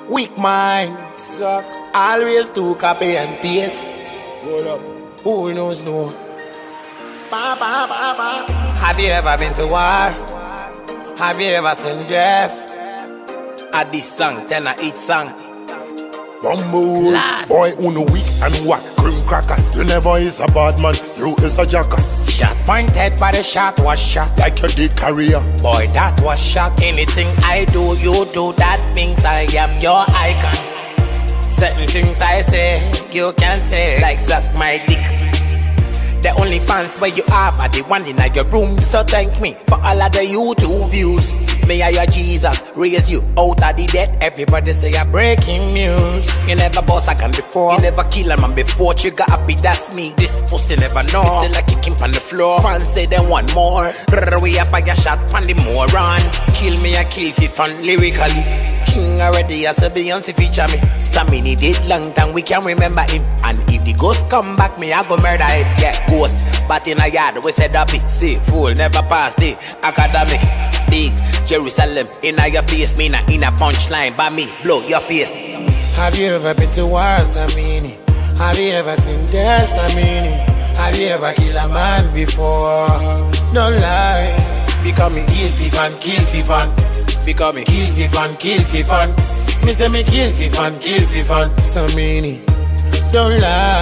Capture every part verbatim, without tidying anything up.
Weak mind, suck. Always do copy and paste. Hold up, who knows no? Ba, ba, ba, ba. Have you ever been to war? Have you ever seen Jeff? At this song, ten a each song. Bumble, boy, who no weak and whack cream crackers. You never is a bad man, you is a jackass. Shot pointed, but the shot was shot. Like you did career. Boy, that was shot. Anything I do, you do. That means I am your icon. Certain things I say, you can't say. Like suck my dick. The only fans where you have are the one in your room. So thank me for all of the YouTube views. May I your Jesus raise you out of the dead. Everybody say you're breaking news. You never boss a gun before. You never kill a man before. Trigger happy, that's me. This pussy never know. Me still like kicking on the floor. Fans say they want more. We a fire shot on the moron. Kill me a kill fi fun lyrically. King already as a Beyonce feature me. Samini did long time we can remember him. And if the ghost come back me I go murder it. Yeah, ghost. But in a yard we said up it. See, fool never pass the academics. Big Jerusalem in your face. Me not in a punchline by me blow your face. Have you ever been to war, Samini? Have you ever seen death, Samini? Have you ever killed a man before? Don't lie. Become me kill fi fan, kill fi fan. Become me kill fi fan, kill fi fan. Me say me kill fi fan, kill fi fan. Samini, don't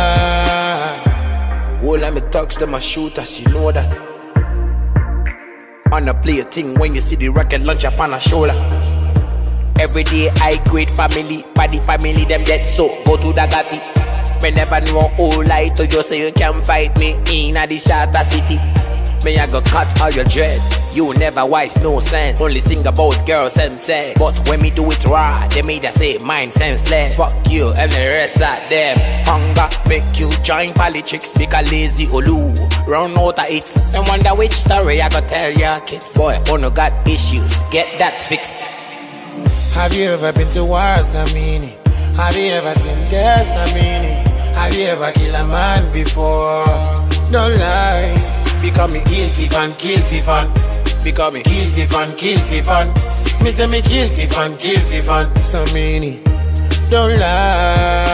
lie. All of me touch them a shooters, you know that. On a play a thing when you see the rocket launch up on a shoulder. Every day I create family, body family them dead so go to the Gatti. Me never know whole lie to you so you can fight me in a the shatter city. Me I go cut all your dread. You never wise, no sense. Only sing about girls and sex. But when me do it raw, they made us say mind senseless. Fuck you and the rest of them. Hunger make you join politics. Make a lazy olu run out of it. And wonder which story I go tell your kids. Boy, ono got issues, get that fixed. Have you ever been to war, Samini? Have you ever seen death, Samini? Have you ever killed a man before? Don't lie. Become me kill fi fan, kill fi fan. Become me kill fi fan, kill fi fan. Me say me kill fi fan, kill fi fan. Samini, don't lie.